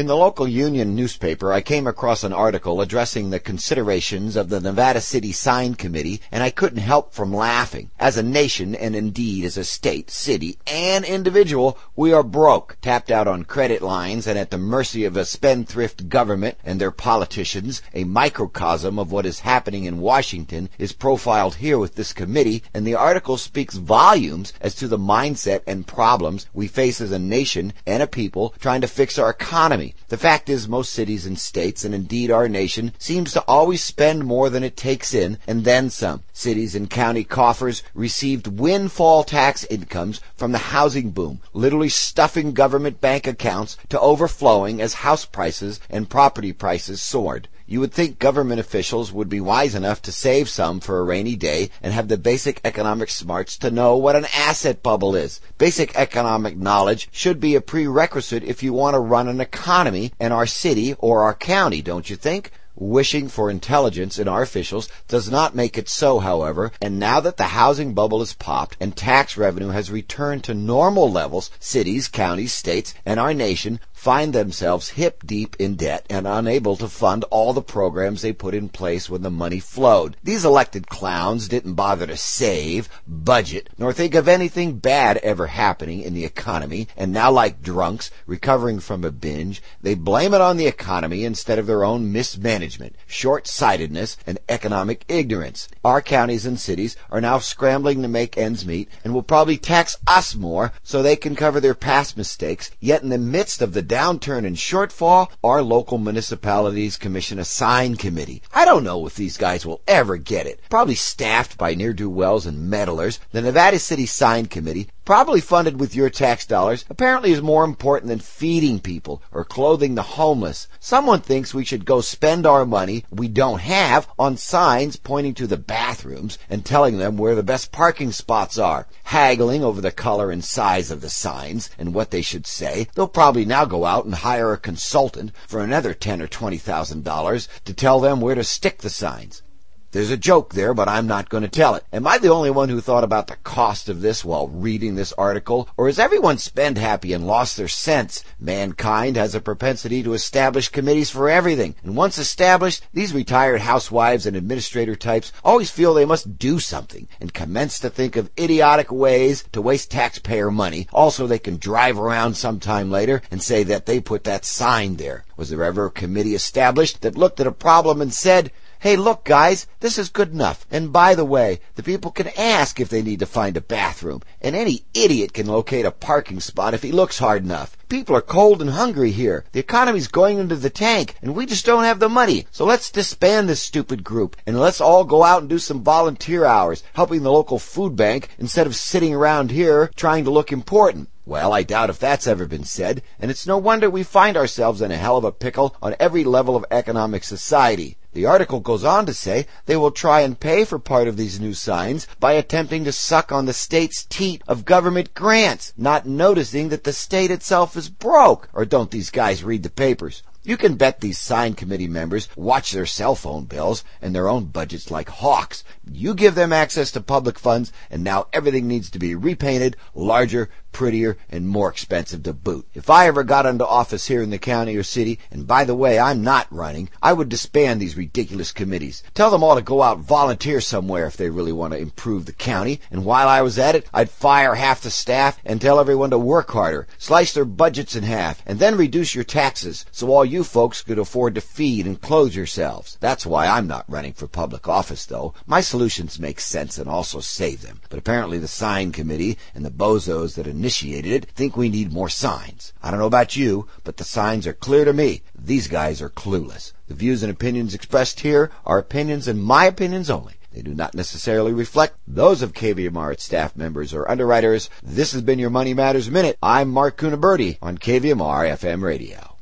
In the local union newspaper, I came across an article addressing the considerations of the Nevada City Sign Committee, and I couldn't help from laughing. As a nation, and indeed as a state, city, and individual, we are broke, tapped out on credit lines, and at the mercy of a spendthrift government and their politicians. A microcosm of what is happening in Washington is profiled here with this committee, and the article speaks volumes as to the mindset and problems we face as a nation and a people trying to fix our economy. The fact is, most cities and states, and indeed our nation, seems to always spend more than it takes in, and then some. Cities and county coffers received windfall tax incomes from the housing boom, literally stuffing government bank accounts to overflowing as house prices and property prices soared. You would think government officials would be wise enough to save some for a rainy day and have the basic economic smarts to know what an asset bubble is. Basic economic knowledge should be a prerequisite if you want to run an economy in our city or our county, don't you think? Wishing for intelligence in our officials does not make it so, however, and now that the housing bubble is popped and tax revenue has returned to normal levels, cities, counties, states, and our nation find themselves hip-deep in debt and unable to fund all the programs they put in place when the money flowed. These elected clowns didn't bother to save, budget, nor think of anything bad ever happening in the economy, and now, like drunks recovering from a binge, they blame it on the economy instead of their own mismanagement, short-sightedness, and economic ignorance. Our counties and cities are now scrambling to make ends meet and will probably tax us more so they can cover their past mistakes, yet in the midst of the downturn and shortfall, our local municipalities commission a sign committee. I don't know if these guys will ever get it. Probably staffed by ne'er-do-wells and meddlers, the Nevada City Sign Committee, probably funded with your tax dollars, apparently is more important than feeding people or clothing the homeless. Someone thinks we should go spend our money we don't have on signs pointing to the bathrooms and telling them where the best parking spots are. Haggling over the color and size of the signs and what they should say, they'll probably now go out and hire a consultant for another $10,000 or $20,000 to tell them where to stick the signs. There's a joke there, but I'm not going to tell it. Am I the only one who thought about the cost of this while reading this article? Or is everyone spend happy and lost their sense? Mankind has a propensity to establish committees for everything. And once established, these retired housewives and administrator types always feel they must do something and commence to think of idiotic ways to waste taxpayer money. Also, they can drive around sometime later and say that they put that sign there. Was there ever a committee established that looked at a problem and said, "Hey, look, guys, this is good enough. And by the way, the people can ask if they need to find a bathroom, and any idiot can locate a parking spot if he looks hard enough. People are cold and hungry here. The economy's going into the tank, and we just don't have the money. So let's disband this stupid group, and let's all go out and do some volunteer hours, helping the local food bank instead of sitting around here trying to look important." Well, I doubt if that's ever been said, and it's no wonder we find ourselves in a hell of a pickle on every level of economic society. The article goes on to say they will try and pay for part of these new signs by attempting to suck on the state's teat of government grants, not noticing that the state itself is broke. Or don't these guys read the papers? You can bet these sign committee members watch their cell phone bills and their own budgets like hawks. You give them access to public funds, and now everything needs to be repainted, larger, prettier, and more expensive to boot. If I ever got into office here in the county or city, and by the way, I'm not running, I would disband these ridiculous committees. Tell them all to go out and volunteer somewhere if they really want to improve the county, and while I was at it, I'd fire half the staff and tell everyone to work harder, slice their budgets in half, and then reduce your taxes so all you folks could afford to feed and clothe yourselves. That's why I'm not running for public office, though. My solutions make sense and also save them. But apparently the sign committee and the bozos that initiated it think we need more signs. I don't know about you, but the signs are clear to me. These guys are clueless. The views and opinions expressed here are opinions and my opinions only. They do not necessarily reflect those of KVMR, its staff members, or underwriters. This has been your Money Matters Minute. I'm Mark Cunaberti on KVMR FM Radio.